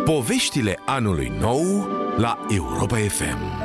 Poveștile anului nou la Europa FM.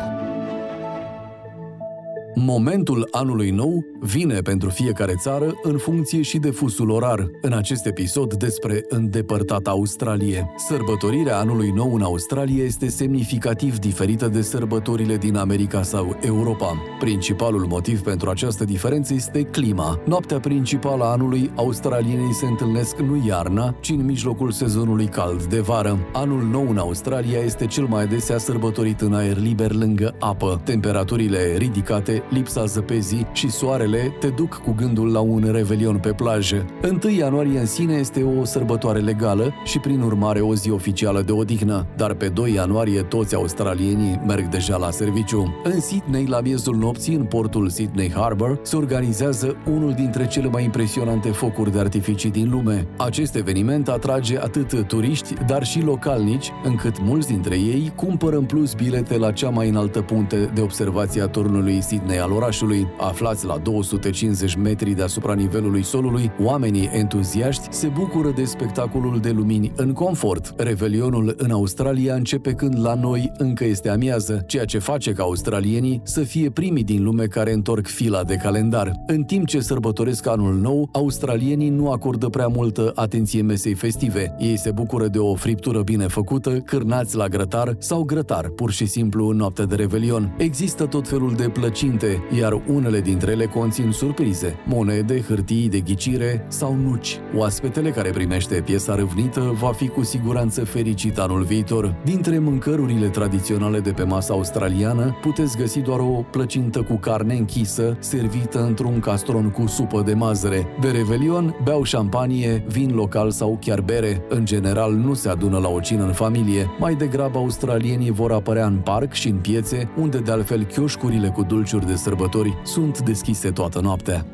Momentul anului nou vine pentru fiecare țară în funcție și de fusul orar. În acest episod despre îndepărtata Australie. Sărbătorirea anului nou în Australia este semnificativ diferită de sărbătorile din America sau Europa. Principalul motiv pentru această diferență este clima. Noaptea principală a anului, australienii se întâlnesc nu iarna, ci în mijlocul sezonului cald de vară. Anul nou în Australia este cel mai adesea sărbătorit în aer liber lângă apă. Temperaturile ridicate, lipsa zăpezii și soarele te duc cu gândul la un revelion pe plajă. 1 ianuarie în sine este o sărbătoare legală și prin urmare o zi oficială de odihnă, dar pe 2 ianuarie toți australienii merg deja la serviciu. În Sydney, la miezul nopții, în portul Sydney Harbour, se organizează unul dintre cele mai impresionante focuri de artificii din lume. Acest eveniment atrage atât turiști, dar și localnici, încât mulți dintre ei cumpără în plus bilete la cea mai înaltă punte de observație a turnului Sydney al orașului. Aflați la 250 metri deasupra nivelului solului, oamenii entuziaști se bucură de spectacolul de lumini în confort. Revelionul în Australia începe când la noi încă este amiază, ceea ce face ca australienii să fie primii din lume care întorc fila de calendar. În timp ce sărbătoresc anul nou, australienii nu acordă prea multă atenție mesei festive. Ei se bucură de o friptură bine făcută, cârnați la grătar sau grătar, pur și simplu în noaptea de revelion. Există tot felul de plăcinte, iar unele dintre ele conțin surprize, monede, hârtii de ghicire sau nuci. Oaspetele care primește piesa râvnită va fi cu siguranță fericit anul viitor. Dintre mâncărurile tradiționale de pe masa australiană, puteți găsi doar o plăcintă cu carne închisă, servită într-un castron cu supă de mazăre. De revelion, beau șampanie, vin local sau chiar bere. În general, nu se adună la o cină în familie. Mai degrabă, australienii vor apărea în parc și în piețe, unde de altfel chioșcurile cu dulciuri de sărbători sunt deschise toată noaptea.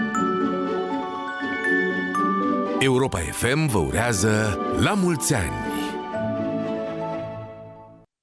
Europa FM vă urează la mulți ani!